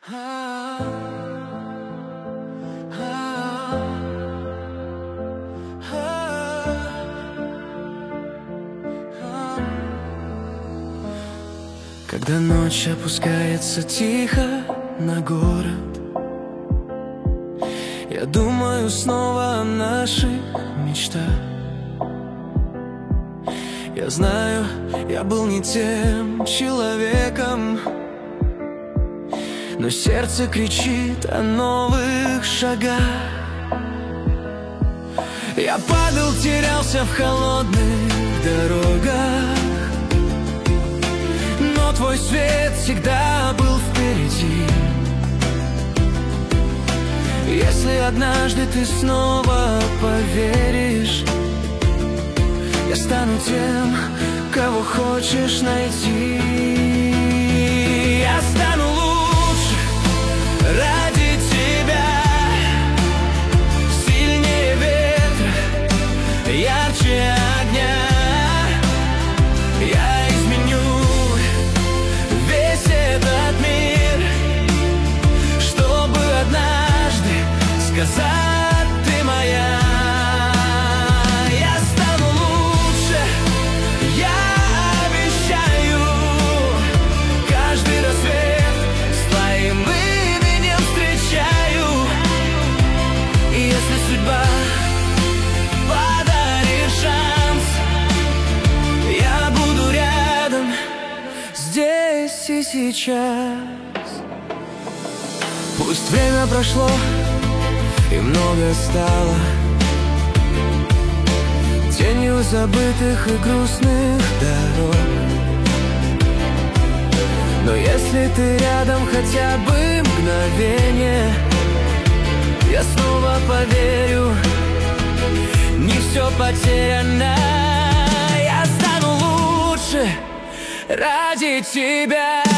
Когда ночь опускается тихо на город, я думаю снова о наших мечтах. Я знаю, я был не тем человеком, но сердце кричит о новых шагах. Я падал, терялся в холодных дорогах, но твой свет всегда был впереди. Если однажды ты снова поверишь, я стану тем, кого хочешь найти. Я стану лучше ради тебя, сильнее ветра, ярче огня. Я изменю весь этот мир, чтобы однажды сказать: ты моя. Здесь и сейчас. Пусть время прошло и многое стало тенью забытых и грустных дорог, но если ты рядом хотя бы мгновение, я снова поверю, не все потеряно. Я стану лучше ради тебя.